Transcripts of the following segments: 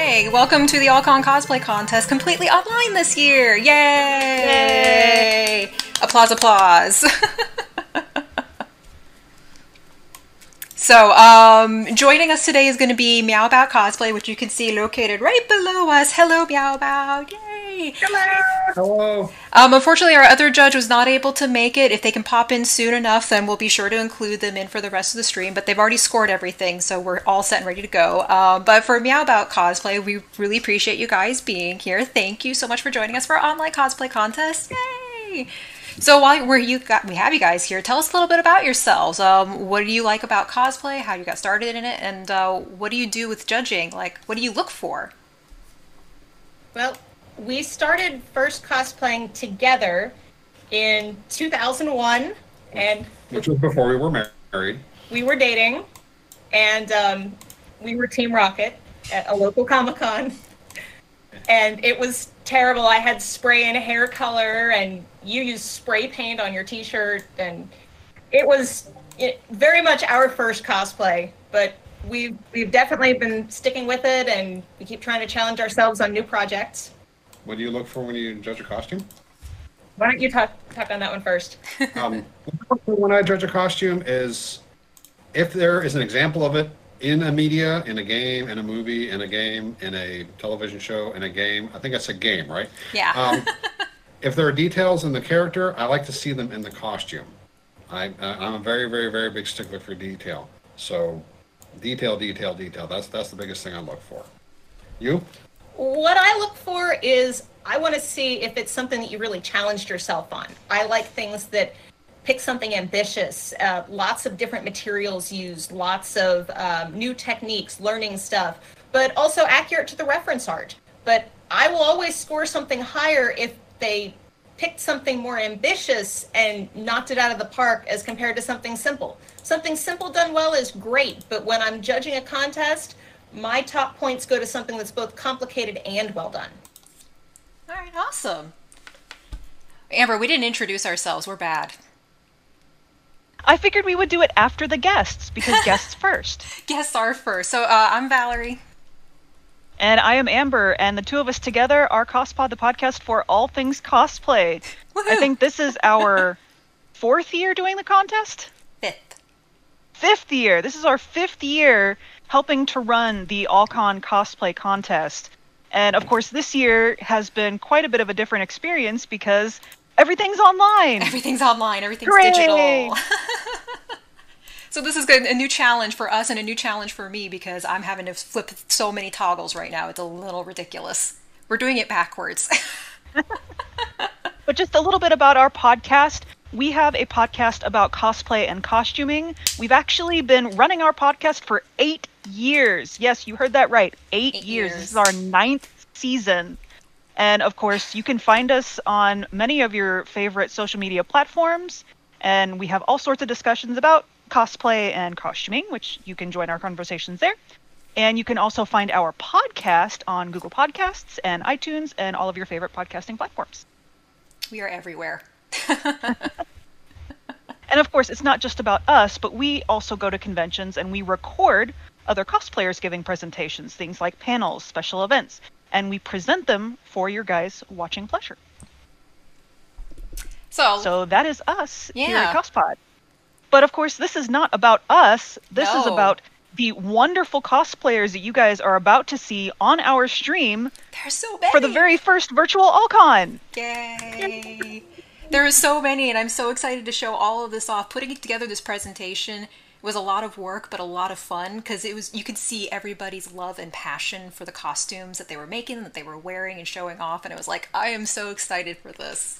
Yay! Welcome to the All-Con Cosplay Contest, completely online this year! Yay! Yay! Applause, applause. So, joining us today is going to be Meow Bao Cosplay, which you can see located right below us. Hello, Meow Bao! Yay! Hello! Unfortunately, our other judge was not able to make it. If they can pop in soon enough, then we'll be sure to include them in for the rest of the stream. But they've already scored everything, so we're all set and ready to go. But for Meow Bao Cosplay, we really appreciate you guys being here. Thank you so much for joining us for our online cosplay contest. Yay! So while we have you guys here, tell us a little bit about yourselves. What do you like about cosplay? How you got started in it? And what do you do with judging? Like, what do you look for? Well, we started first cosplaying together in 2001, and which was before we were married. We were dating, and we were Team Rocket at a local Comic-Con, and it was terrible. I had spray and hair color, and you used spray paint on your t-shirt, and it was very much our first cosplay, but we've definitely been sticking with it, and we keep trying to challenge ourselves on new projects. What do you look for when you judge a costume? Why don't you talk on that one first? When I judge a costume is if there is an example of it in a media, in a game, in a movie, in a game, in a television show, in a game. I think that's a game, right? Yeah. If there are details in the character, I like to see them in the costume. I'm a very, very, very big stickler for detail. So detail, detail, detail. That's the biggest thing I look for. You? What I look for is I want to see if it's something that you really challenged yourself on. I like things that pick something ambitious, lots of different materials used, lots of new techniques, learning stuff, but also accurate to the reference art. But I will always score something higher if they picked something more ambitious and knocked it out of the park as compared to something simple. Something simple done well is great, but when I'm judging a contest, my top points go to something that's both complicated and well done. All right, awesome. Amber, we didn't introduce ourselves. We're bad. I figured we would do it after the guests, because guests first. Guests are first. So I'm Valerie. And I am Amber, and the two of us together are CosPod, the podcast for all things cosplay. Woo-hoo. I think this is our 4th year doing the contest? 5th year. This is our 5th year helping to run the All-Con Cosplay Contest. And of course, this year has been quite a bit of a different experience because everything's online. Everything's online. Everything's Hooray! digital. So this is good. A new challenge for us and a new challenge for me because I'm having to flip so many toggles right now. It's a little ridiculous. We're doing it backwards. But just a little bit about our podcast. We have a podcast about cosplay and costuming. We've actually been running our podcast for 8 years. Yes, you heard that right. 8 years. This is our 9th season. And of course, you can find us on many of your favorite social media platforms. And we have all sorts of discussions about cosplay and costuming, which you can join our conversations there. And you can also find our podcast on Google Podcasts and iTunes and all of your favorite podcasting platforms. We are everywhere. And of course, it's not just about us, but we also go to conventions and we record other cosplayers giving presentations, things like panels, special events, and we present them for your guys' watching pleasure. So that is us here at CosPod. But of course, this is not about us. This is about the wonderful cosplayers that you guys are about to see on our stream. There's so many. For the very first virtual All-Con. Yay! There are so many, and I'm so excited to show all of this off. Putting together this presentation was a lot of work, but a lot of fun, because you could see everybody's love and passion for the costumes that they were making, that they were wearing and showing off, and it was like, I am so excited for this.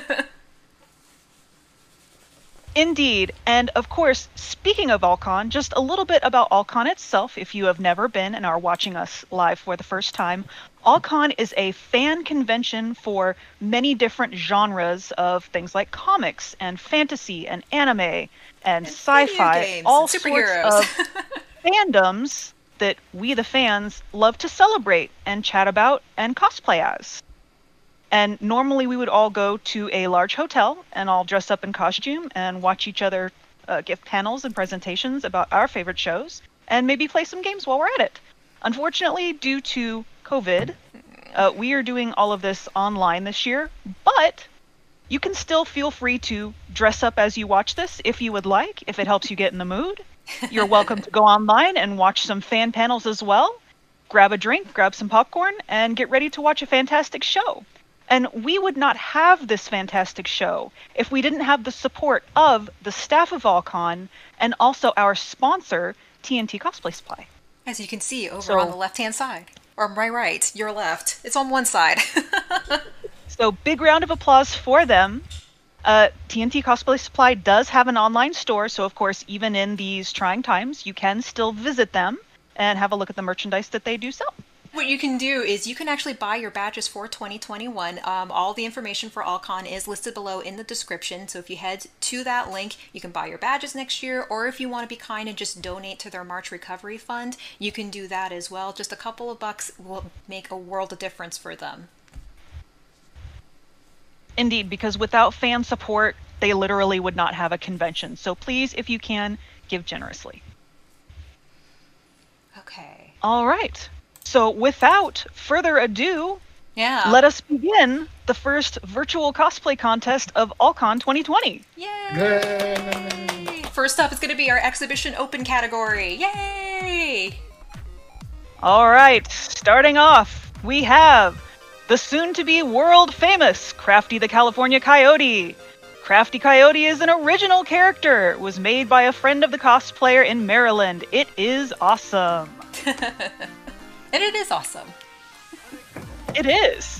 Indeed. And of course, speaking of All-Con, just a little bit about All-Con itself, if you have never been and are watching us live for the first time. All-Con is a fan convention for many different genres of things like comics and fantasy and anime and sci-fi, all sorts of fandoms that we, the fans, love to celebrate and chat about and cosplay as. And normally we would all go to a large hotel and all dress up in costume and watch each other give panels and presentations about our favorite shows and maybe play some games while we're at it. Unfortunately, due to COVID, we are doing all of this online this year, but you can still feel free to dress up as you watch this if you would like, if it helps you get in the mood. You're welcome to go online and watch some fan panels as well. Grab a drink, grab some popcorn, and get ready to watch a fantastic show. And we would not have this fantastic show if we didn't have the support of the staff of AllCon and also our sponsor, TNT Cosplay Supply. As you can see over on the left-hand side. Or my right, your left. It's on one side. So big round of applause for them. TNT Cosplay Supply does have an online store, so of course, even in these trying times, you can still visit them and have a look at the merchandise that they do sell. What you can do is you can actually buy your badges for 2021. All the information for AllCon is listed below in the description. So if you head to that link, you can buy your badges next year. Or if you want to be kind and just donate to their March Recovery Fund, you can do that as well. Just a couple of bucks will make a world of difference for them. Indeed, because without fan support, they literally would not have a convention. So please, if you can, give generously. Okay. All right. So without further ado, let us begin the first virtual cosplay contest of AllCon 2020. Yay! First up is going to be our exhibition open category. Yay! All right, starting off, we have the soon-to-be world-famous Crafty the California Coyote. Crafty Coyote is an original character. It was made by a friend of the cosplayer in Maryland. It is awesome. And it is awesome. It is.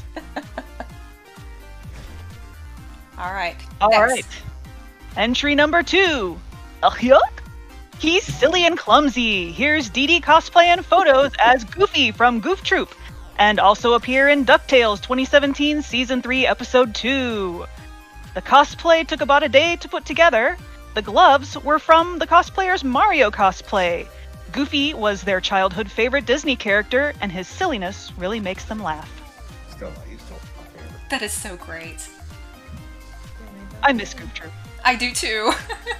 All right. All right. Entry number 2. Yuck. He's silly and clumsy. Here's Dee Dee cosplaying photos as Goofy from Goof Troop, and also appear in DuckTales 2017 Season 3 Episode 2. The cosplay took about a day to put together. The gloves were from the cosplayer's Mario cosplay. Goofy was their childhood favorite Disney character, and his silliness really makes them laugh. He's still my favorite. That is so great. I miss Goof Troop. I do too.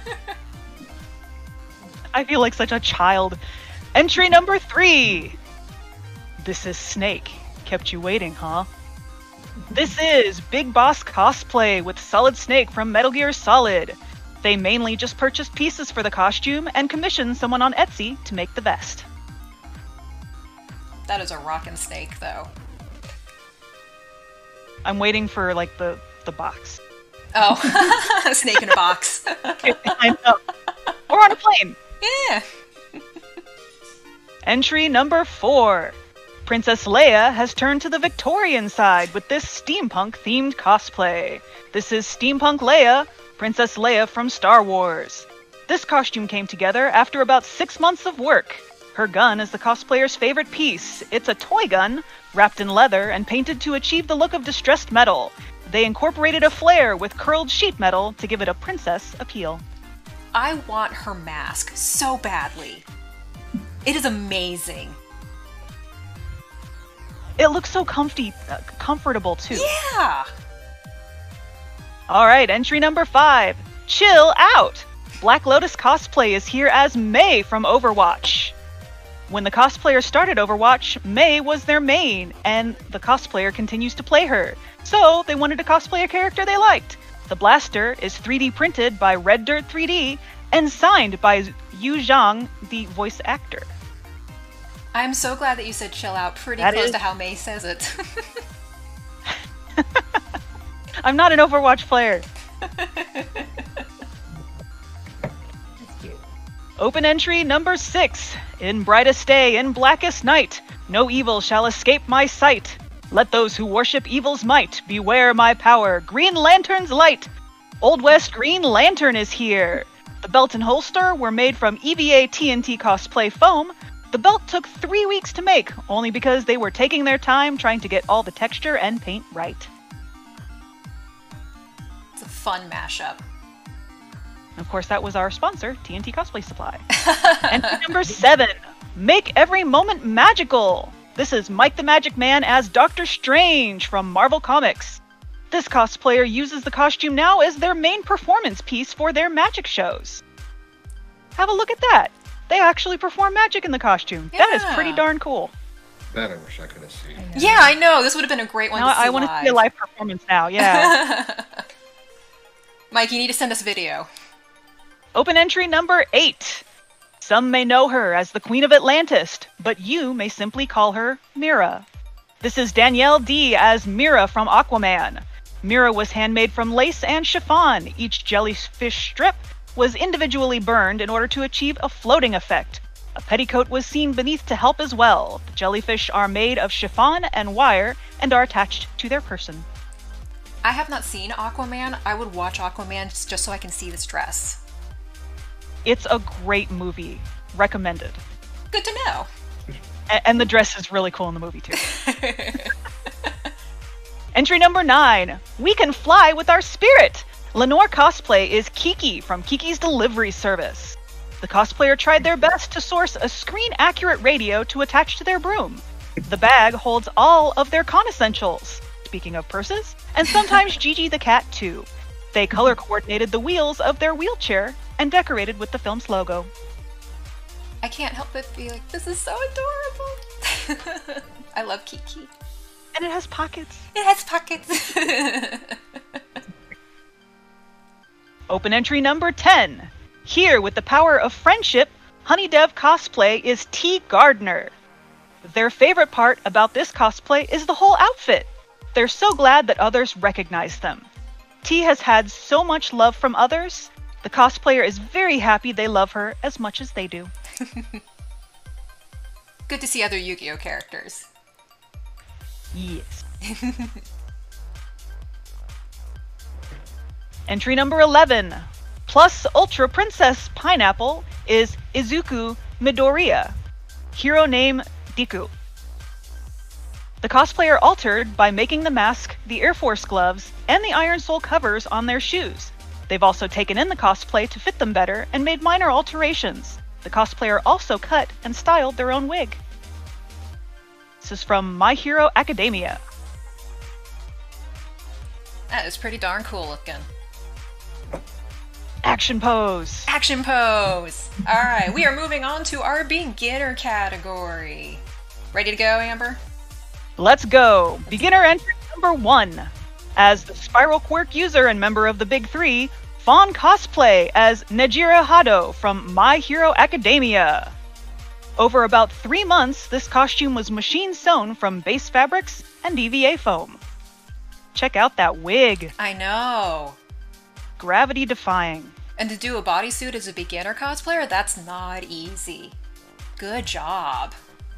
I feel like such a child. Entry number 3. This is Snake. Kept you waiting, huh? This is Big Boss cosplay with Solid Snake from Metal Gear Solid. They mainly just purchased pieces for the costume and commissioned someone on Etsy to make the vest. That is a rockin' Snake, though. I'm waiting for, like, the box. Oh, a snake in a box. I know. Or on a plane. Yeah. Entry number 4. Princess Leia has turned to the Victorian side with this steampunk-themed cosplay. This is Steampunk Leia, Princess Leia from Star Wars. This costume came together after about 6 months of work. Her gun is the cosplayer's favorite piece. It's a toy gun, wrapped in leather and painted to achieve the look of distressed metal. They incorporated a flare with curled sheet metal to give it a princess appeal. I want her mask so badly. It is amazing. It looks so comfortable too. Yeah! Alright, entry number 5. Chill out! Black Lotus cosplay is here as Mei from Overwatch. When the cosplayer started Overwatch, Mei was their main, and the cosplayer continues to play her. So they wanted to cosplay a character they liked. The blaster is 3D printed by Red Dirt 3D and signed by Yu Zhang, the voice actor. I'm so glad that you said chill out, pretty That close is- to how May says it. I'm not an Overwatch player. Open entry number 6. In brightest day, in blackest night, no evil shall escape my sight. Let those who worship evil's might beware my power. Green Lantern's light. Old West Green Lantern is here. The belt and holster were made from EVA TNT cosplay foam. The belt took 3 weeks to make, only because they were taking their time trying to get all the texture and paint right. It's a fun mashup. Of course, that was our sponsor, TNT Cosplay Supply. Entry number 7. Make every moment magical. This is Mike the Magic Man as Doctor Strange from Marvel Comics. This cosplayer uses the costume now as their main performance piece for their magic shows. Have a look at that. They actually perform magic in the costume. That is pretty Yeah. darn cool. That I wish I could have seen. Yeah, I know. This would have been a great one Now to see I want to see a live performance now. Yeah. Mike, you need to send us video. Open entry number 8. Some may know her as the Queen of Atlantis, but you may simply call her Mira. This is Danielle D. as Mira from Aquaman. Mira was handmade from lace and chiffon. Each jellyfish strip was individually burned in order to achieve a floating effect. A petticoat was seen beneath to help as well. The jellyfish are made of chiffon and wire and are attached to their person. I have not seen Aquaman. I would watch Aquaman just so I can see this dress. It's a great movie. Recommended. Good to know. And the dress is really cool in the movie, too. Entry number 9. We can fly with our spirit. Lenore cosplay is Kiki from Kiki's Delivery Service. The cosplayer tried their best to source a screen-accurate radio to attach to their broom. The bag holds all of their con essentials, speaking of purses, and sometimes Gigi the cat, too. They color-coordinated the wheels of their wheelchair and decorated with the film's logo. I can't help but be like, this is so adorable. I love Kiki. And it has pockets. It has pockets. Open entry number 10. Here, with the power of friendship, Honeydev cosplay is T. Gardner. Their favorite part about this cosplay is the whole outfit. They're so glad that others recognize them. T has had so much love from others. The cosplayer is very happy they love her as much as they do. Good to see other Yu-Gi-Oh characters. Yes. Entry number 11. Plus Ultra Princess Pineapple is Izuku Midoriya. Hero name Deku. The cosplayer altered by making the mask, the Air Force gloves, and the Iron Soul covers on their shoes. They've also taken in the cosplay to fit them better and made minor alterations. The cosplayer also cut and styled their own wig. This is from My Hero Academia. That is pretty darn cool looking. Action pose. Action pose. All right, we are moving on to our beginner category. Ready to go, Amber? Let's go. Beginner entry number 1. As the Spiral Quirk user and member of the Big Three, Fawn cosplay as Nejira Hado from My Hero Academia. Over about 3 months, this costume was machine sewn from base fabrics and EVA foam. Check out that wig. I know. Gravity defying. And to do a bodysuit as a beginner cosplayer, that's not easy. Good job.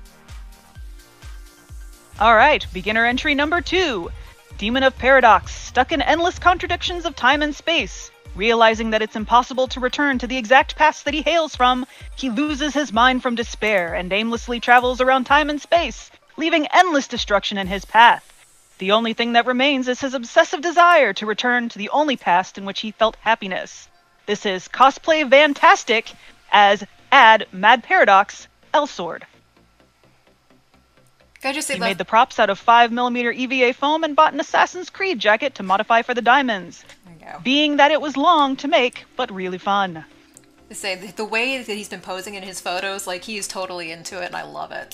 Alright, beginner entry number 2. Demon of Paradox, stuck in endless contradictions of time and space. Realizing that it's impossible to return to the exact past that he hails from, he loses his mind from despair and aimlessly travels around time and space, leaving endless destruction in his path. The only thing that remains is his obsessive desire to return to the only past in which he felt happiness. This is Cosplay Fantastic as Mad Paradox Elsword. Can I just say, He made the props out of 5mm EVA foam and bought an Assassin's Creed jacket to modify for the diamonds. There you go. Being that it was long to make, but really fun. To say the way that he's been posing in his photos, like he's totally into it, and I love it.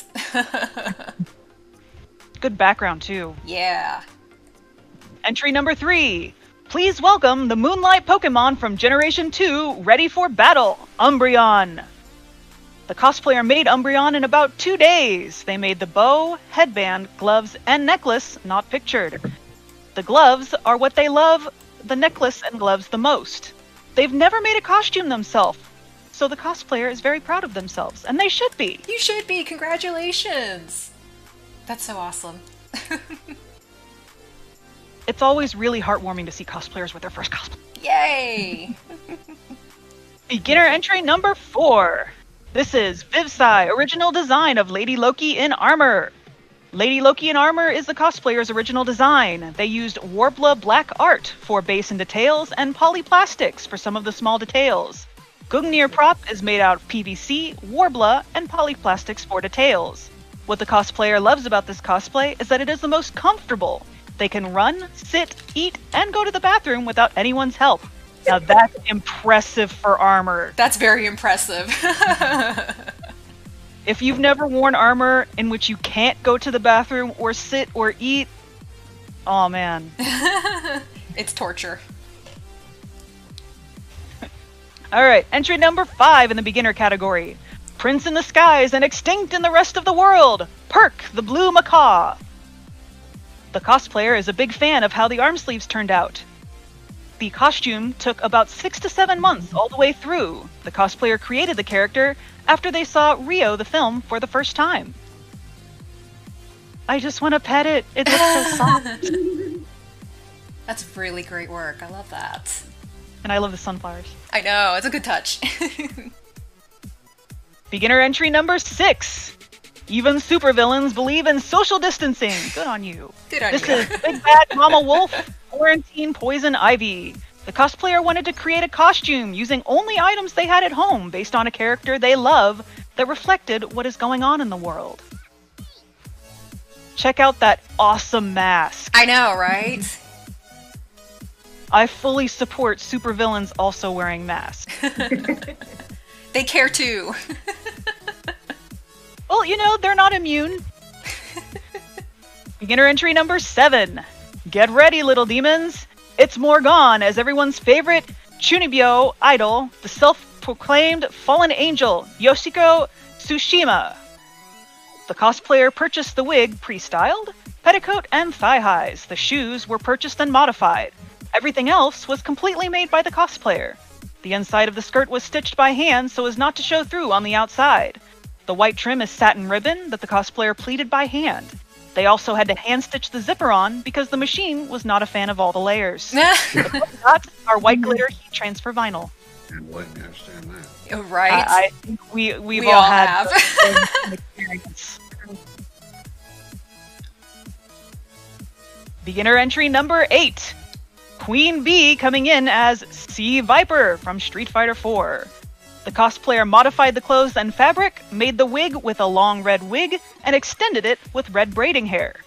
Good background, too. Yeah. Entry number 3. Please welcome the Moonlight Pokemon from Generation 2, ready for battle, Umbreon. The cosplayer made Umbreon in about 2 days. They made the bow, headband, gloves, and necklace not pictured. The gloves are what they love, the necklace and gloves the most. They've never made a costume themselves, so the cosplayer is very proud of themselves, and they should be. You should be. Congratulations. That's so awesome. It's always really heartwarming to see cosplayers with their first cosplay. Yay! Beginner entry number 4. This is Vivsai, original design of Lady Loki in armor. Lady Loki in armor is the cosplayer's original design. They used Warbla black art for base and details and polyplastics for some of the small details. Gungnir prop is made out of PVC, Warbla, and polyplastics for details. What the cosplayer loves about this cosplay is that it is the most comfortable. They can run, sit, eat, and go to the bathroom without anyone's help. Now that's impressive for armor. That's very impressive. If you've never worn armor in which you can't go to the bathroom or sit or eat, oh man. It's torture. Alright, entry number 5 in the beginner category. Prince in the skies and extinct in the rest of the world. Perk, the blue macaw. The cosplayer is a big fan of how the arm sleeves turned out. The costume took about 6 to 7 months all the way through. The cosplayer created the character after they saw Rio the film for the first time. I just want to pet it. It looks so soft. That's really great work. I love that. And I love the sunflowers. I know, it's a good touch. Beginner entry number 6. Even supervillains believe in social distancing. Good on you. Good on This you. is Big Bad Mama Wolf, Quarantine Poison Ivy. The cosplayer wanted to create a costume using only items they had at home based on a character they love that reflected what is going on in the world. Check out that awesome mask. I know, right? I fully support supervillains also wearing masks. They care too. Well, you know, they're not immune. Beginner entry number 7. Get ready, little demons. It's Morgan as everyone's favorite Chunibyo idol, the self-proclaimed fallen angel, Yoshiko Tsushima. The cosplayer purchased the wig pre-styled, petticoat and thigh highs. The shoes were purchased and modified. Everything else was completely made by the cosplayer. The inside of the skirt was stitched by hand so as not to show through on the outside. The white trim is satin ribbon that the cosplayer pleated by hand. They also had to hand-stitch the zipper on because the machine was not a fan of all the layers. The dots are white glitter heat transfer vinyl. And wouldn't understand that. Right? I think we've We all all had have. the experience. Beginner entry number 8. Queen Bee coming in as Sea Viper from Street Fighter 4. The cosplayer modified the clothes and fabric, made the wig with a long red wig, and extended it with red braiding hair.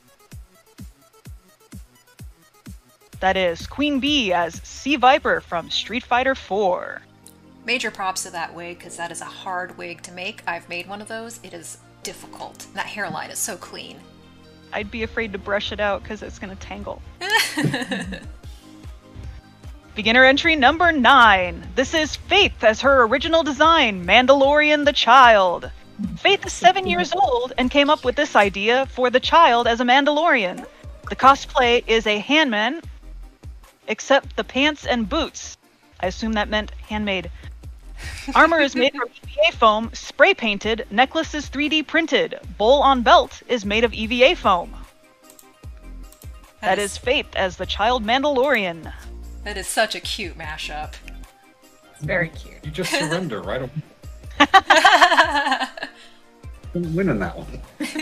That is Queen Bee as Sea Viper from Street Fighter 4. Major props to that wig, because that is a hard wig to make. I've made one of those. It is difficult. That hairline is so clean. I'd be afraid to brush it out because it's going to tangle. Beginner entry number 9. This is Faith as her original design, Mandalorian the Child. Faith is 7 years old and came up with this idea for the child as a Mandalorian. The cosplay is a handman, except the pants and boots. I assume that meant handmade. Armor is made from EVA foam, spray painted, necklace is 3D printed, bowl on belt is made of EVA foam. That is Faith as the child Mandalorian. That is such a cute mashup. It's very cute. You just surrender right away. Winning that one.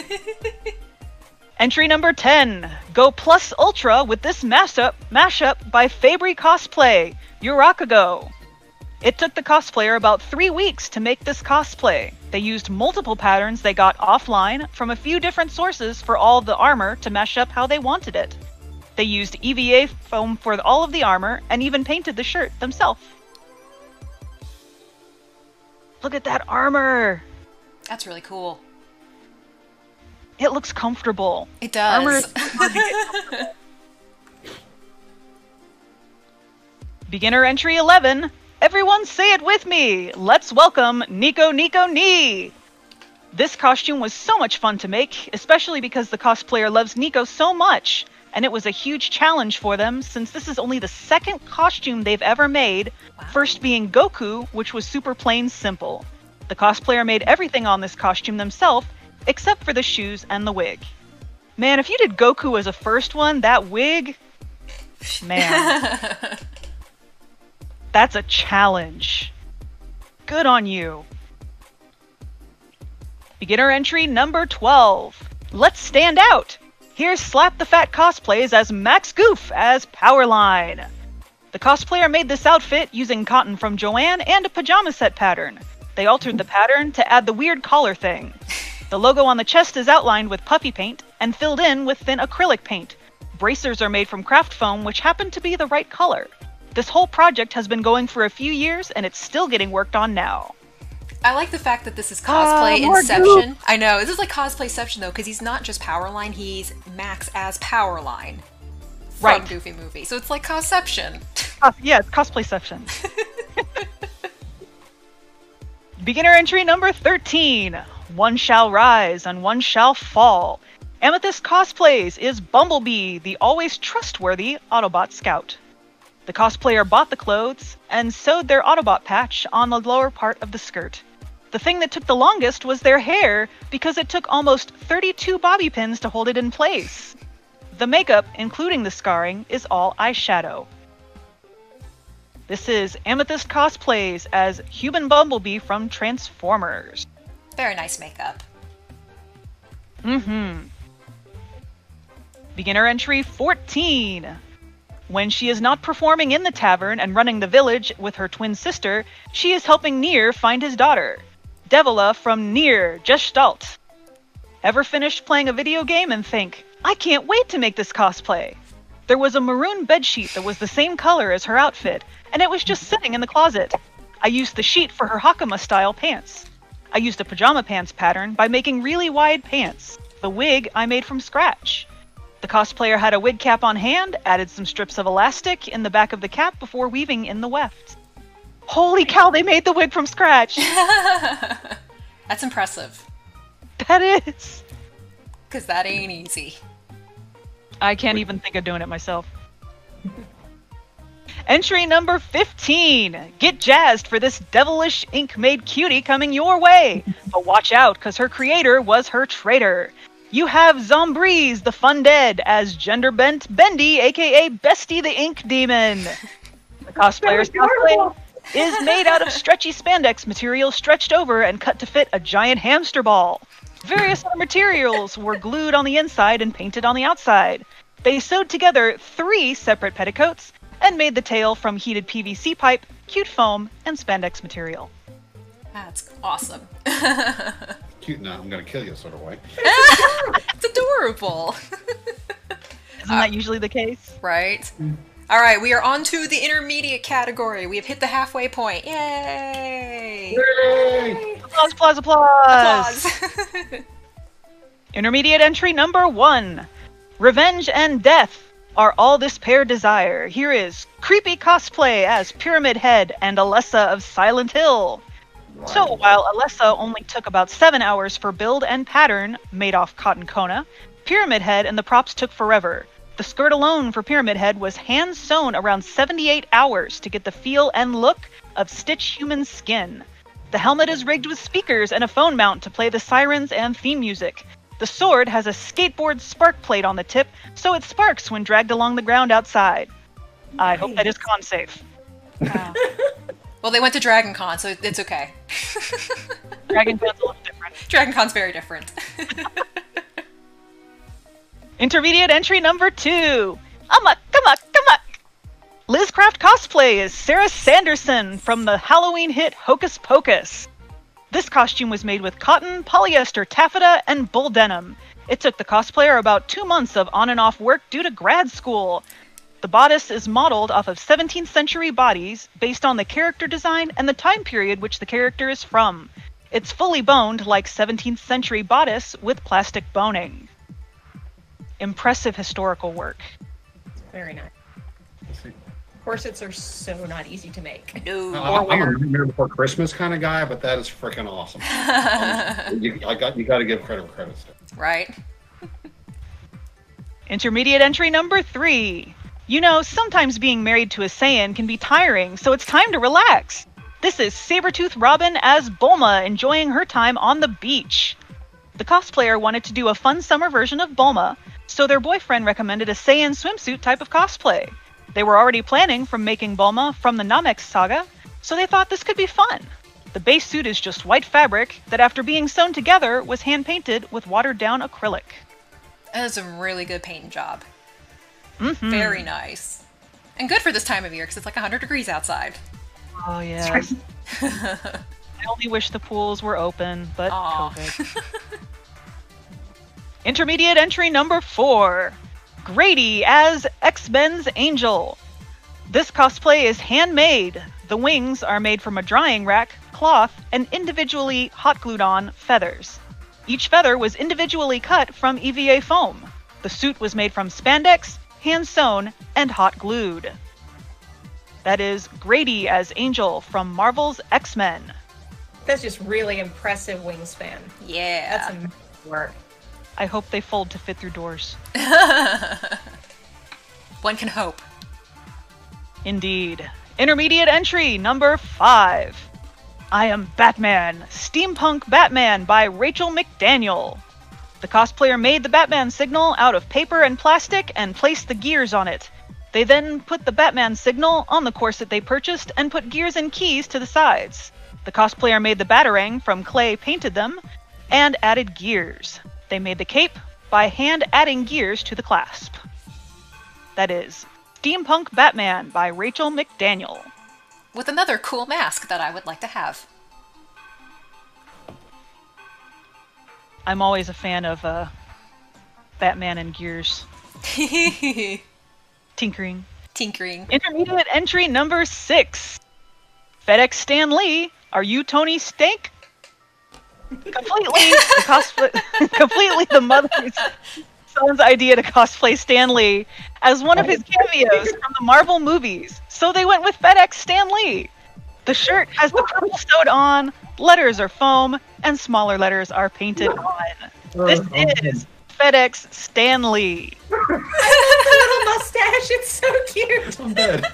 Entry number 10. Go plus ultra with this mashup by Fabry Cosplay, Urakago. It took the cosplayer about 3 weeks to make this cosplay. They used multiple patterns they got offline from a few different sources for all the armor to mesh up how they wanted it. They used EVA foam for all of the armor and even painted the shirt themselves. Look at that armor! That's really cool. It looks comfortable. It does. Armor is hard to get comfortable. Beginner entry 11. Everyone say it with me! Let's welcome Nico Nico Ni! This costume was so much fun to make, especially because the cosplayer loves Nico so much, and it was a huge challenge for them since this is only the second costume they've ever made, first being Goku, which was super plain simple. The cosplayer made everything on this costume themselves, except for the shoes and the wig. Man, if you did Goku as a first one, that wig... Man. That's a challenge. Good on you. Beginner entry number 12. Let's stand out! Here's Slap the Fat Cosplays as Max Goof as Powerline. The cosplayer made this outfit using cotton from Joanne and a pajama set pattern. They altered the pattern to add the weird collar thing. The logo on the chest is outlined with puffy paint and filled in with thin acrylic paint. Bracers are made from craft foam, which happen to be the right color. This whole project has been going for a few years and it's still getting worked on now. I like the fact that this is cosplay more Inception. I know, this is like cosplay Inception though, because he's not just Powerline, he's Max as Powerline from Right. Goofy Movie. So it's like Cosception. Yeah, it's cosplayception. Beginner entry number 13. One shall rise and one shall fall. Amethyst cosplays is Bumblebee, the always trustworthy Autobot scout. The cosplayer bought the clothes and sewed their Autobot patch on the lower part of the skirt. The thing that took the longest was their hair, because it took almost 32 bobby pins to hold it in place. The makeup, including the scarring, is all eyeshadow. This is Amethyst cosplays as Human Bumblebee from Transformers. Very nice makeup. Beginner entry 14. When she is not performing in the tavern and running the village with her twin sister, she is helping Nier find his daughter, Devila from Nier Gestalt. Ever finished playing a video game and think, I can't wait to make this cosplay? There was a maroon bedsheet that was the same color as her outfit, and it was just sitting in the closet. I used the sheet for her Hakama-style pants. I used a pajama pants pattern by making really wide pants. The wig I made from scratch. The cosplayer had a wig cap on hand, added some strips of elastic in the back of the cap before weaving in the weft. Holy cow, they made the wig from scratch! That's impressive. That is! Because that ain't easy. I can't even think of doing it myself. Entry number 15. Get jazzed for this devilish ink-made cutie coming your way. But watch out, because her creator was her traitor. You have Zombriz, the Fun Dead, as gender-bent Bendy, aka Bestie the Ink Demon. The cosplayer's cosplay is made out of stretchy spandex material stretched over and cut to fit a giant hamster ball. Various other materials were glued on the inside and painted on the outside. They sewed together 3 separate petticoats and made the tail from heated PVC pipe, cute foam, and spandex material. That's awesome. Cute now, I'm gonna kill you sort of way. It's adorable. Isn't that usually the case? Right? Alright, we are on to the intermediate category. We have hit the halfway point. Yay! Yay! Applause, applause, applause! Applause! Intermediate entry number 1. Revenge and death are all this pair desire. Here is creepy cosplay as Pyramid Head and Alessa of Silent Hill. So while Alessa only took about 7 hours for build and pattern made off cotton Kona, Pyramid Head and the props took forever. The skirt alone for Pyramid Head was hand sewn around 78 hours to get the feel and look of Stitch human skin. The helmet is rigged with speakers and a phone mount to play the sirens and theme music. The sword has a skateboard spark plate on the tip, so it sparks when dragged along the ground outside. I hope that is con safe. Wow. Well, they went to Dragon Con, so it's okay. Dragon Con's a little different. Dragon Con's very different. Intermediate entry number 2. Amok, amok, amok. Lizcraft cosplay is Sarah Sanderson from the Halloween hit Hocus Pocus. This costume was made with cotton, polyester, taffeta, and bull denim. It took the cosplayer about 2 months of on and off work due to grad school. The bodice is modeled off of 17th century bodies based on the character design and the time period which the character is from. It's fully boned like 17th century bodice with plastic boning. Impressive historical work. Very nice. Corsets are so not easy to make. No. I'm a Nightmare Before Christmas kind of guy, but that is freaking awesome. you got to give credit where credit's due. Right? Intermediate entry number 3. You know, sometimes being married to a Saiyan can be tiring, so it's time to relax. This is Sabretooth Robin as Bulma enjoying her time on the beach. The cosplayer wanted to do a fun summer version of Bulma, so their boyfriend recommended a Saiyan swimsuit type of cosplay. They were already planning from making Bulma from the Namek saga, so they thought this could be fun. The base suit is just white fabric that after being sewn together was hand-painted with watered-down acrylic. That is a really good paint job. Mm-hmm. Very nice. And good for this time of year, because it's like 100 degrees outside. Oh, yes. I only wish the pools were open, but Aw. COVID. Intermediate entry number 4. Grady as X-Men's Angel. This cosplay is handmade. The wings are made from a drying rack, cloth, and individually hot glued on feathers. Each feather was individually cut from EVA foam. The suit was made from spandex, hand sewn, and hot glued. That is Grady as Angel from Marvel's X-Men. That's just really impressive wingspan. Yeah. That's amazing work. I hope they fold to fit through doors. One can hope. Indeed. Intermediate entry number 5. I Am Batman, Steampunk Batman by Rachel McDaniel. The cosplayer made the Batman signal out of paper and plastic and placed the gears on it. They then put the Batman signal on the corset they purchased and put gears and keys to the sides. The cosplayer made the Batarang from clay, painted them, and added gears. They made the cape by hand adding gears to the clasp. That is Steampunk Batman by Rachel McDaniel. With another cool mask that I would like to have. I'm always a fan of Batman and gears. Tinkering. Tinkering. Intermediate entry number 6. FedEx Stan Lee, are you Tony Stank? Completely the mother's son's idea to cosplay Stan Lee as one of his cameos from the Marvel movies. So they went with FedEx Stan Lee. The shirt has the purple sewed on, letters are foam, and smaller letters are painted on. This is FedEx Stan Lee. I love the little mustache. It's so cute. I'm dead.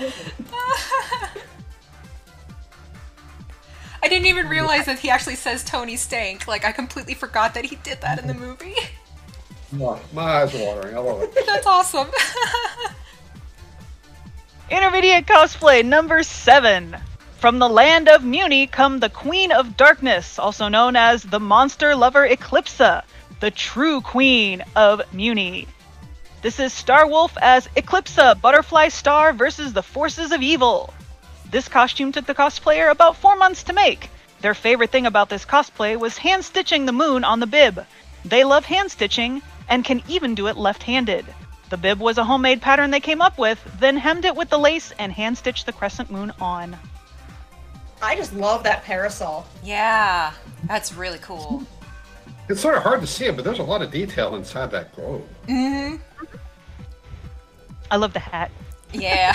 I didn't even realize that he actually says Tony Stank. Like, I completely forgot that he did that in the movie. My eyes are watering. I love it. That's awesome. Intermediate cosplay number 7. From the land of Muni come the Queen of Darkness, also known as the monster lover Eclipsa, the true queen of Muni. This is Starwolf as Eclipsa, Butterfly Star versus the forces of evil. This costume took the cosplayer about 4 months to make. Their favorite thing about this cosplay was hand-stitching the moon on the bib. They love hand-stitching, and can even do it left-handed. The bib was a homemade pattern they came up with, then hemmed it with the lace and hand-stitched the crescent moon on. I just love that parasol. Yeah, that's really cool. It's sort of hard to see it, but there's a lot of detail inside that globe. Mm-hmm. I love the hat. Yeah.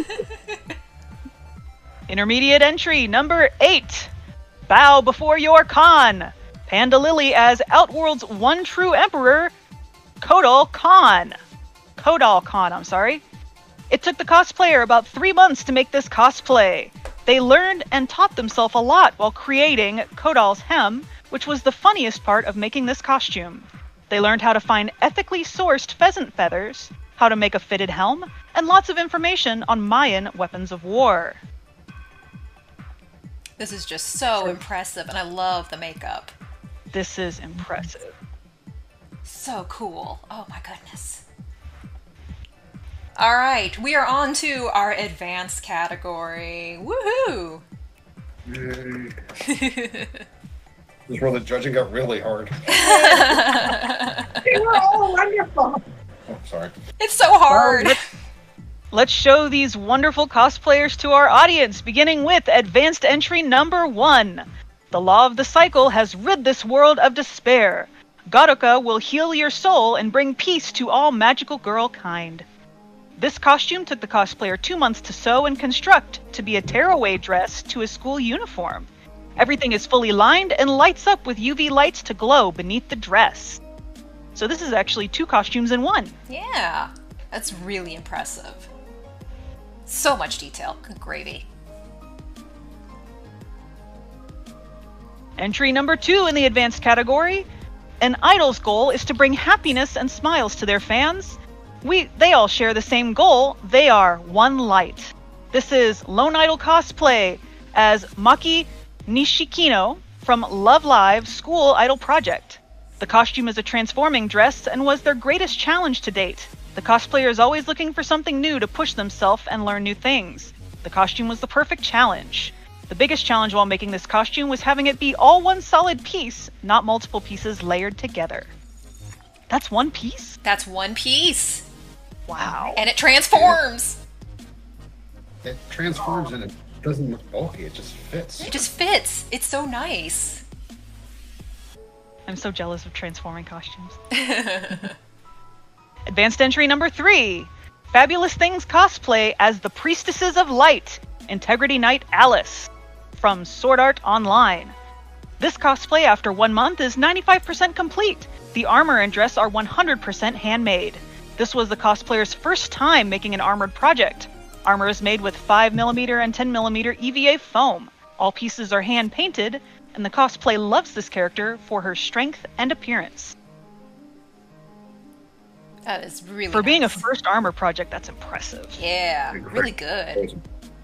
Intermediate entry number 8. Bow before your Khan. Panda Lily as Outworld's one true emperor, Kodal Khan. I'm sorry. It took the cosplayer about 3 months to make this cosplay. They learned and taught themselves a lot while creating Kodal's hem, which was the funniest part of making this costume. They learned how to find ethically sourced pheasant feathers, how to make a fitted helm, and lots of information on Mayan weapons of war. This is just so impressive, and I love the makeup. This is impressive. So cool. Oh my goodness. All right, we are on to our advanced category. Woohoo! Yay. This is where the judging got really hard. They were all wonderful. Oh, sorry. It's so hard. Let's show these wonderful cosplayers to our audience, beginning with advanced entry number 1. The law of the cycle has rid this world of despair. Garuka will heal your soul and bring peace to all magical girl kind. This costume took the cosplayer 2 months to sew and construct to be a tearaway dress to a school uniform. Everything is fully lined and lights up with UV lights to glow beneath the dress. So this is actually 2 costumes in 1. Yeah, that's really impressive. So much detail. Good gravy. Entry number 2 in the advanced category. An idol's goal is to bring happiness and smiles to their fans. They all share the same goal. They are one light. This is Lone Idol cosplay as Maki Nishikino from Love Live School Idol Project. The costume is a transforming dress and was their greatest challenge to date. The cosplayer is always looking for something new to push themselves and learn new things. The costume was the perfect challenge. The biggest challenge while making this costume was having it be all one solid piece, not multiple pieces layered together. That's one piece? That's one piece. Wow. And it transforms. It transforms and doesn't look bulky. It just fits. It just fits. It's so nice. I'm so jealous of transforming costumes. Advanced entry number 3. Fabulous Things cosplay as the Priestesses of Light, Integrity Knight Alice, from Sword Art Online. This cosplay after 1 month is 95% complete. The armor and dress are 100% handmade. This was the cosplayer's first time making an armored project. Armor is made with 5mm and 10mm EVA foam. All pieces are hand-painted, and the cosplay loves this character for her strength and appearance. That is really For being a nice. first armor project, that's impressive. Yeah, really good.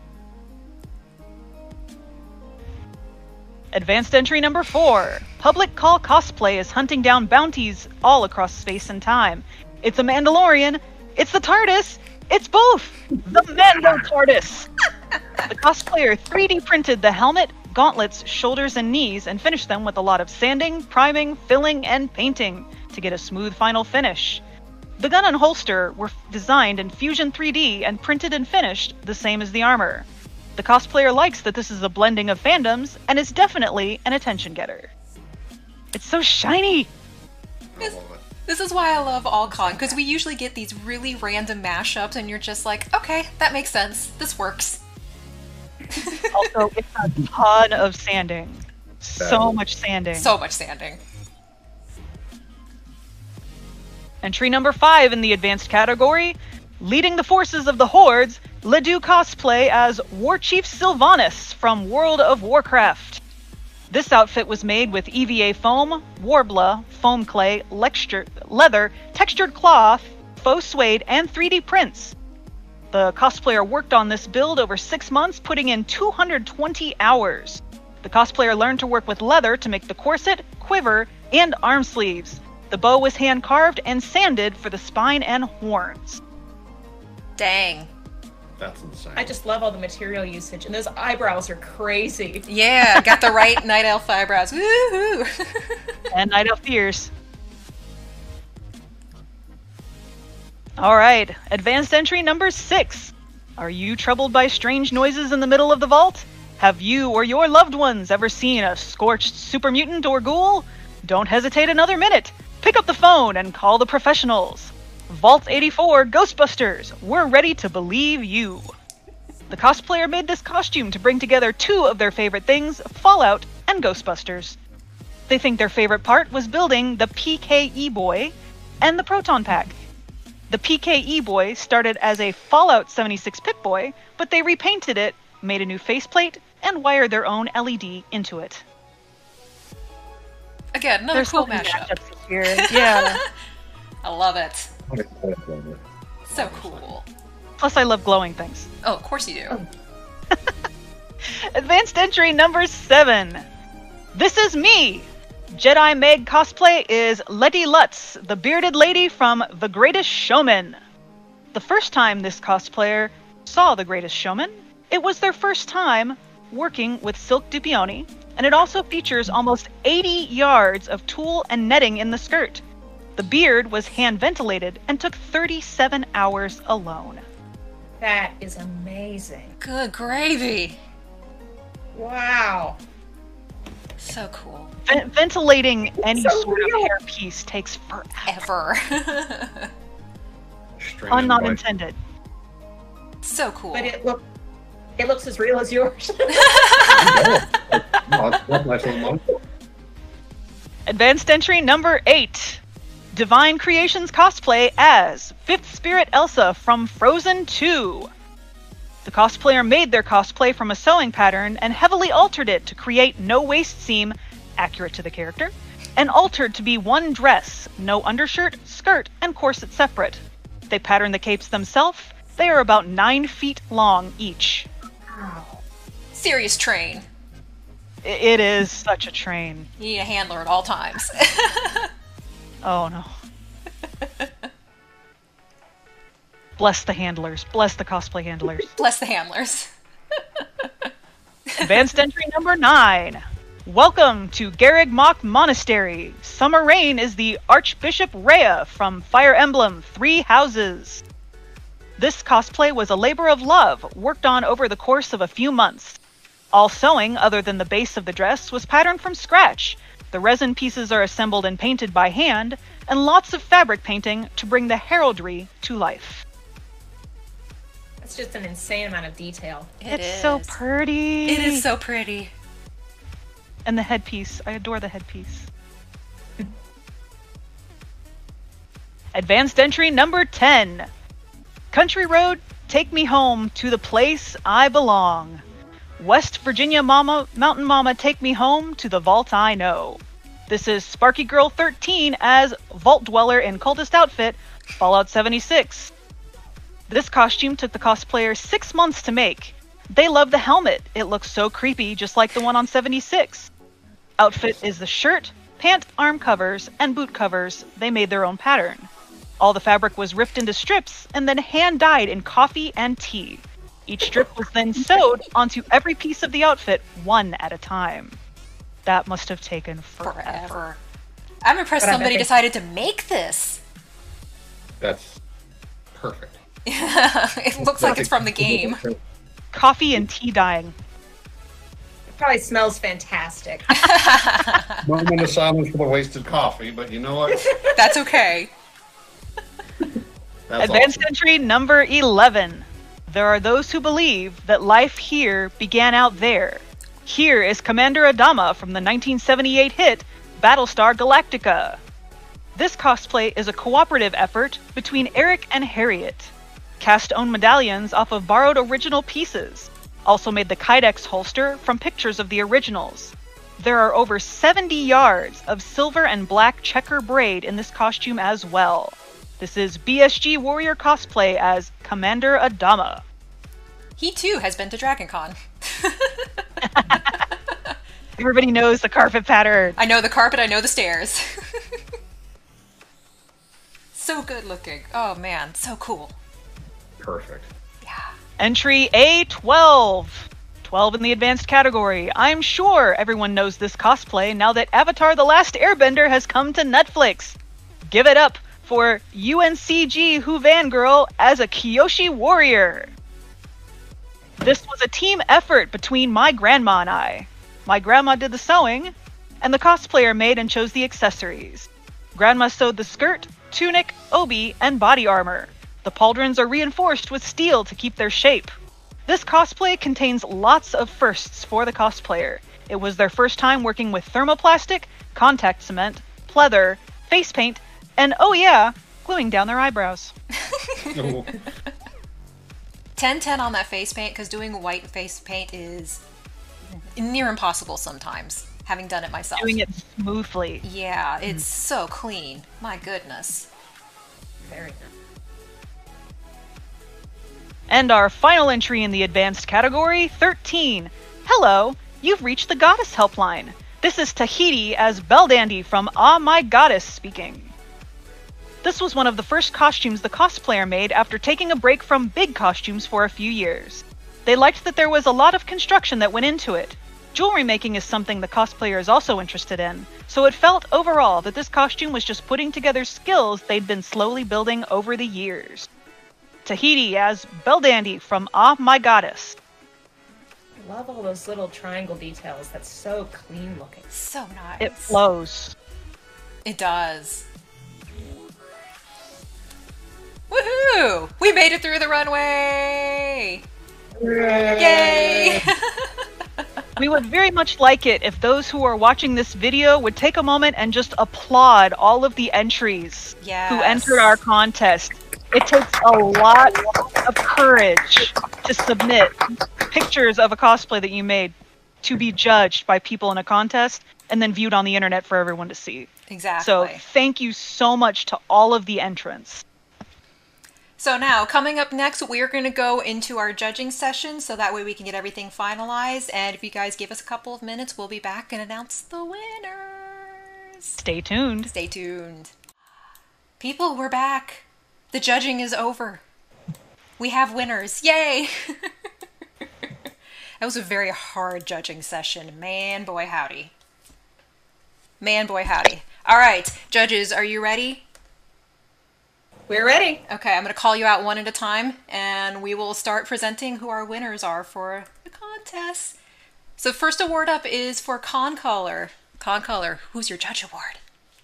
Advanced entry number 4. Public Call Cosplay is hunting down bounties all across space and time. It's a Mandalorian. It's the TARDIS. It's both. The Mando TARDIS. The cosplayer 3D printed the helmet, gauntlets, shoulders, and knees and finished them with a lot of sanding, priming, filling, and painting to get a smooth final finish. The gun and holster were designed in Fusion 3D and printed and finished the same as the armor. The cosplayer likes that this is a blending of fandoms and is definitely an attention getter. It's so shiny! I love it. This is why I love AllCon, because we usually get these really random mashups and you're just like, okay, that makes sense. This works. Also, it's a ton of sanding. So much sanding. So much sanding. Entry number 5 in the advanced category, leading the forces of the Hordes, Ledoux cosplay as War Chief Sylvanas from World of Warcraft. This outfit was made with EVA foam, Warbla, foam clay, leather, textured cloth, faux suede, and 3D prints. The cosplayer worked on this build over 6 months, putting in 220 hours. The cosplayer learned to work with leather to make the corset, quiver, and arm sleeves. The bow was hand-carved and sanded for the spine and horns. Dang. That's insane. I just love all the material usage, and those eyebrows are crazy. Yeah, got the right Night Elf eyebrows. Woohoo! And Night Elf ears. Alright, advanced entry number 6. Are you troubled by strange noises in the middle of the vault? Have you or your loved ones ever seen a scorched super mutant or ghoul? Don't hesitate another minute. Pick up the phone and call the professionals. Vault 84 Ghostbusters, we're ready to believe you. The cosplayer made this costume to bring together 2 of their favorite things, Fallout and Ghostbusters. They think their favorite part was building the PKE Boy and the Proton Pack. The PKE Boy started as a Fallout 76 Pip-Boy, but they repainted it, made a new faceplate, and wired their own LED into it. Again, another There's cool so many mashup. matchups this year. Yeah. I love it. So cool. Plus, I love glowing things. Oh, of course you do. Advanced entry number 7. This is me! Jedi Meg cosplay is Letty Lutz, the bearded lady from The Greatest Showman. The first time this cosplayer saw The Greatest Showman, it was their first time working with Silk Dupioni, and it also features almost 80 yards of tulle and netting in the skirt. The beard was hand-ventilated and took 37 hours alone. That is amazing. Good gravy. Wow. So cool. Ventilating any So sort real. of hairpiece takes forever. Ever. Pun not intended. So cool. But it looks as real as yours. Advanced entry number 8. Divine Creations cosplay as 5th Spirit Elsa from Frozen 2. The cosplayer made their cosplay from a sewing pattern and heavily altered it to create no waist seam, accurate to the character, and altered to be one dress, no undershirt, skirt, and corset separate. They patterned the capes themselves. They are about 9 feet long each. Serious train. It is such a train. You need a handler at all times. Oh no. Bless the handlers. Bless the cosplay handlers. Bless the handlers. Advanced entry number 9. Welcome to Garreg Mach Monastery. Summer Rain is the Archbishop Rhea from Fire Emblem 3 Houses. This cosplay was a labor of love, worked on over the course of a few months. All sewing, other than the base of the dress, was patterned from scratch. The resin pieces are assembled and painted by hand, and lots of fabric painting to bring the heraldry to life. It's just an insane amount of detail. It's so pretty. It is so pretty. And the headpiece. I adore the headpiece. Advanced entry number 10. Country Road, take me home to the place I belong. West Virginia Mama, Mountain Mama, take me home to the vault I know. This is Sparky Girl 13 as Vault Dweller in cultist outfit, Fallout 76. This costume took the cosplayer 6 months to make. They love the helmet. It looks so creepy, just like the one on 76. Outfit is the shirt, pant, arm covers, and boot covers. They made their own pattern. All the fabric was ripped into strips and then hand-dyed in coffee and tea. Each strip was then sewed onto every piece of the outfit, one at a time. That must have taken forever. I'm impressed But I somebody bet they- decided to make this. That's perfect. It looks like it's from the game. Coffee and tea dyeing. It probably smells fantastic. Moment of silence for the wasted coffee, but you know what? That's okay. That's Advanced awesome. entry number 11. There are those who believe that life here began out there. Here is Commander Adama from the 1978 hit Battlestar Galactica. This cosplay is a cooperative effort between Eric and Harriet. Cast owned medallions off of borrowed original pieces. Also made the Kydex holster from pictures of the originals. There are over 70 yards of silver and black checker braid in this costume as well. This is BSG Warrior cosplay as Commander Adama. He too has been to DragonCon. Everybody knows the carpet pattern. I know the carpet, I know the stairs. So good looking. Oh man, so cool. Perfect. Yeah. Entry A12. 12 in the advanced category. I'm sure everyone knows this cosplay now that Avatar The Last Airbender has come to Netflix. Give it up for UNCG Who Fangirl as a Kyoshi warrior. This was a team effort between my grandma and I. My grandma did the sewing, and the cosplayer made and chose the accessories. Grandma sewed the skirt, tunic, obi, and body armor. The pauldrons are reinforced with steel to keep their shape. This cosplay contains lots of firsts for the cosplayer. It was their first time working with thermoplastic, contact cement, pleather, face paint, and oh yeah, gluing down their eyebrows. 10/10 on that face paint, because doing white face paint is near impossible sometimes, having done it myself. Doing it smoothly. Yeah, it's so clean. My goodness. Very nice. And our final entry in the advanced category, 13. Hello, you've reached the Goddess Helpline. This is Tahiti as Beldandy from Ah My Goddess speaking. This was one of the first costumes the cosplayer made after taking a break from big costumes for a few years. They liked that there was a lot of construction that went into it. Jewelry making is something the cosplayer is also interested in, so it felt overall that this costume was just putting together skills they'd been slowly building over the years. Tahiti as Beldandy from Ah My Goddess. I love all those little triangle details. That's so clean looking. So nice. It flows. It does. Woohoo! We made it through the runway! Yay! We would very much like it if those who are watching this video would take a moment and just applaud all of the entries who Yes. entered our contest. It takes a lot of courage to submit pictures of a cosplay that you made to be judged by people in a contest and then viewed on the internet for everyone to see. Exactly. So thank you so much to all of the entrants. So now, coming up next, we're going to go into our judging session, so that way we can get everything finalized. And if you guys give us a couple of minutes, we'll be back and announce the winners. Stay tuned. Stay tuned. People, we're back. The judging is over. We have winners. Yay! That was a very hard judging session. Man, boy, howdy. Man, boy, howdy. All right, judges, are you ready? We're ready. Okay, I'm going to call you out one at a time, and we will start presenting who our winners are for the contest. So first award up is for Concolor. Concolor, who's your judge award?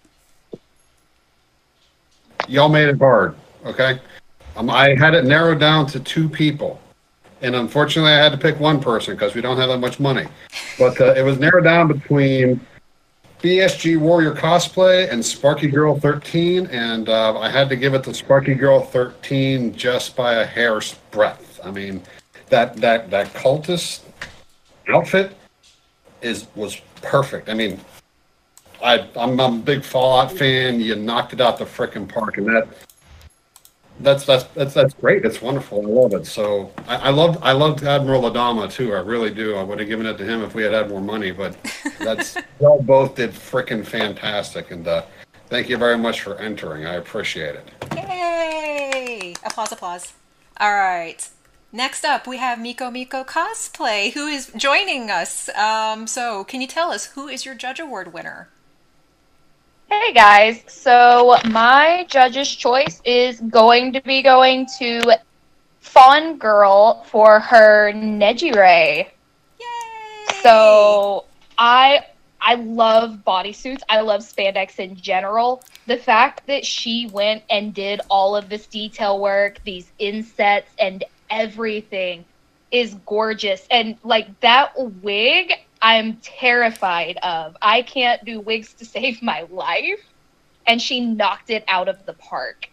Y'all made it hard, okay? I had it narrowed down to 2 people. And unfortunately, I had to pick one person because we don't have that much money. But it was narrowed down between BSG Warrior Cosplay and Sparky Girl 13. And I had to give it to Sparky Girl 13 just by a hair's breadth. I mean, that cultist outfit was perfect. I mean, I'm a big Fallout fan. You knocked it out the frickin' park, and that's great. It's wonderful. I love it. So I loved Admiral Adama too. I really do. I would have given it to him if we had had more money. But y'all both did frickin' fantastic, and thank you very much for entering. I appreciate it. Yay! Applause, applause. All right. Next up, we have Miko Miko Cosplay, who is joining us. So can you tell us who is your Judge Award winner? Hey guys, so my judge's choice is going to be going to Fawn Girl for her Nejire. Yay! So I love bodysuits. I love spandex in general. The fact that she went and did all of this detail work, these insets and everything is gorgeous. And like that wig, I'm terrified of. I can't do wigs to save my life. And she knocked it out of the park.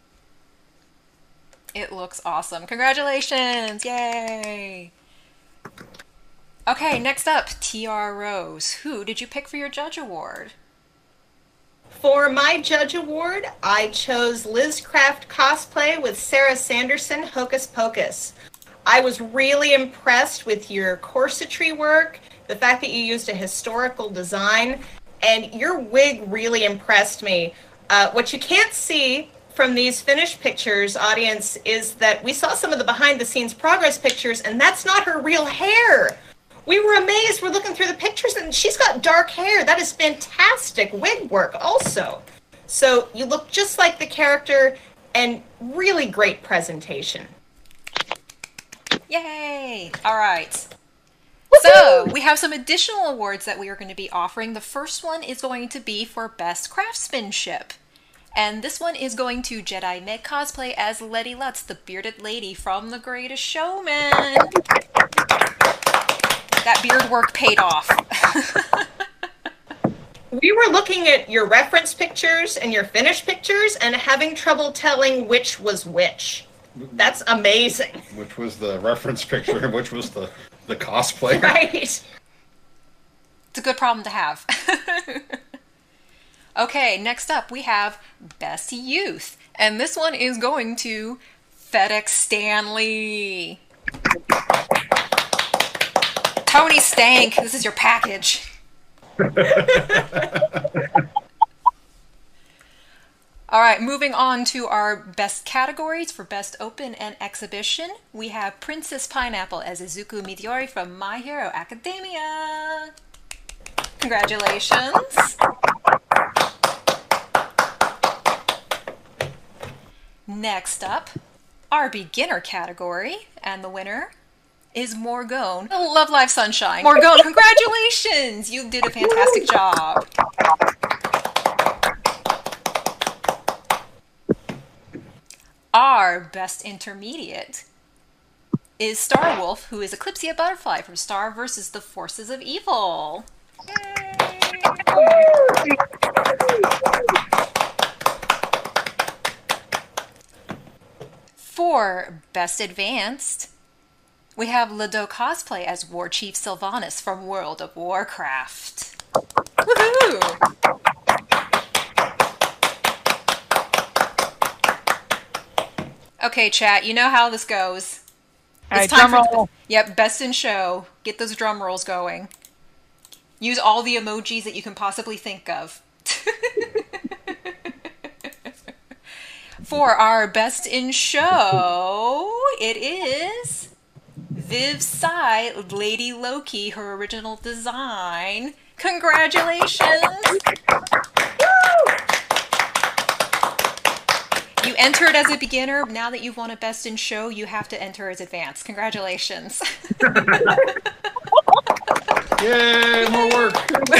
It looks awesome. Congratulations! Yay! Okay, next up, TR Rose. Who did you pick for your Judge Award? For my Judge Award, I chose Liz Craft Cosplay with Sarah Sanderson, Hocus Pocus. I was really impressed with your corsetry work, the fact that you used a historical design, and your wig really impressed me. What you can't see from these finished pictures, audience, is that we saw some of the behind-the-scenes progress pictures, and that's not her real hair. We were amazed. We're looking through the pictures, and she's got dark hair. That is fantastic wig work also. So you look just like the character, and really great presentation. Yay! All right. So, we have some additional awards that we are going to be offering. The first one is going to be for Best Craftsmanship. And this one is going to Jedi Meg Cosplay as Letty Lutz, the bearded lady from The Greatest Showman. That beard work paid off. We were looking at your reference pictures and your finished pictures and having trouble telling which was which. That's amazing. Which was the reference picture and which was the cosplay. Right. It's a good problem to have. Okay, next up we have Best Youth. And this one is going to FedEx Stanley. Tony Stank, this is your package. All right, moving on to our best categories for Best Open and Exhibition. We have Princess Pineapple as Izuku Midori from My Hero Academia. Congratulations. Next up, our beginner category, and the winner is Morgone. Love Live Sunshine. Morgone, congratulations! You did a fantastic job. Our best intermediate is Starwolf, who is Eclipsia Butterfly from Star vs. the Forces of Evil. Yay! For Best Advanced, we have Lado Cosplay as War Chief Sylvanas from World of Warcraft. Woohoo! Okay, chat, you know how this goes. All right, It's time drum for roll. Yep, Best in Show. Get those drum rolls going. Use all the emojis that you can possibly think of. For our Best in Show, it is Viv Sai, Lady Loki, her original design. Congratulations! You entered as a beginner. Now that you've won a Best in Show, you have to enter as advanced. Congratulations. Yay, more work.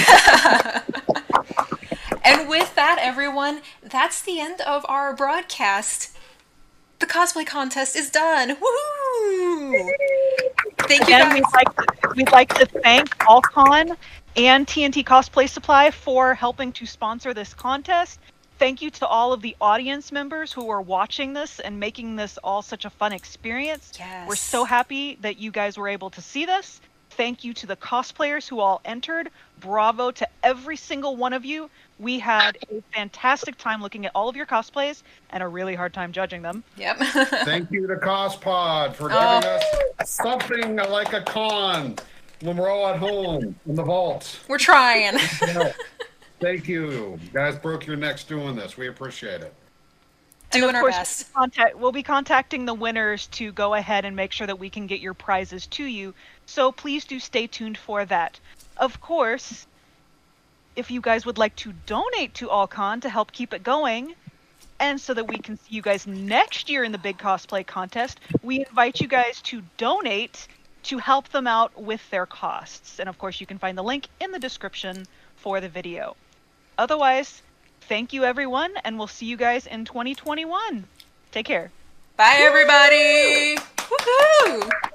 And with that, everyone, that's the end of our broadcast. The cosplay contest is done. Woohoo! Thank you Again, guys. we'd like to thank Allcon and TNT Cosplay Supply for helping to sponsor this contest. Thank you to all of the audience members who are watching this and making this all such a fun experience. Yes. We're so happy that you guys were able to see this. Thank you to the cosplayers who all entered. Bravo to every single one of you. We had a fantastic time looking at all of your cosplays and a really hard time judging them. Yep. Thank you to CosPod for giving us something like a con when we're all at home in the vault. We're trying. Thank you. You guys broke your necks doing this. We appreciate it. And Doing of our course, best. we'll be contacting the winners to go ahead and make sure that we can get your prizes to you. So please do stay tuned for that. Of course, if you guys would like to donate to Allcon to help keep it going, and so that we can see you guys next year in the big cosplay contest, we invite you guys to donate to help them out with their costs. And of course, you can find the link in the description for the video. Otherwise, thank you everyone, and we'll see you guys in 2021. Take care. Bye, everybody. Woohoo!